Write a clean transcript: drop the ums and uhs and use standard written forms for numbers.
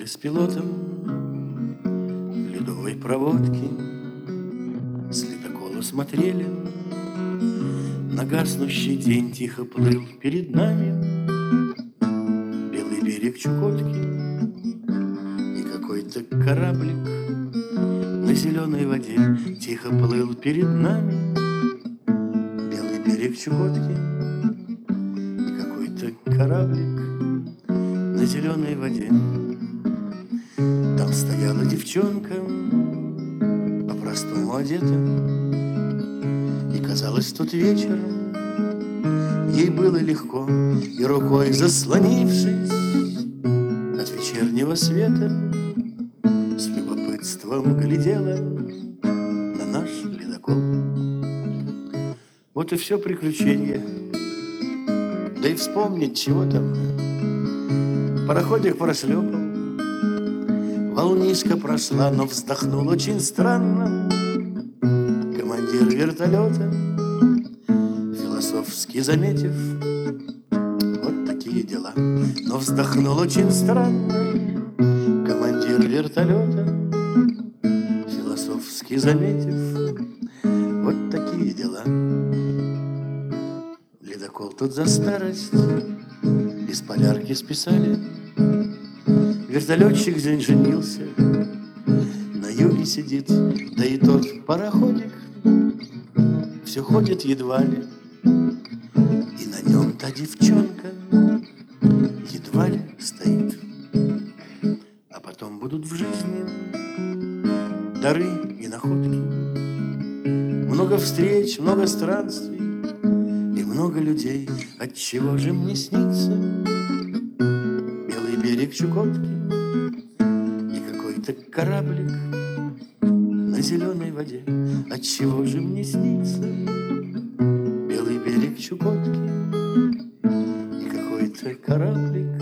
с пилотом ледовой проводки, с ледокола смотрели. На гаснущий день тихо плыл перед нами белый берег Чукотки, и какой-то кораблик на зеленой воде тихо плыл перед нами белый берег Чукотки, и какой-то кораблик на зеленой воде. Там стояла девчонка, по-простому одета, и казалось, тот вечер ей было легко, и рукой заслонившись от вечернего света, с любопытством глядела на наш ледокол. Вот и все приключение. Да и вспомнить чего там. Пароходик прошлепал, волнишка прошла, но вздохнул очень странно командир вертолета, философски заметив вот такие дела. Но вздохнул очень странно командир вертолета, философски заметив вот такие дела. Ледокол тут за старость из полярки списали. Вертолетчик день женился, на юге сидит, да и тот пароходик все ходит едва ли, и на нем та девчонка едва ли стоит. А потом будут в жизни дары и находки, много встреч, много странствий и много людей. Отчего же мне снится белый берег Чукотки и какой-то кораблик на зеленой воде? Отчего же мне снится белый берег Чукотки и какой-то кораблик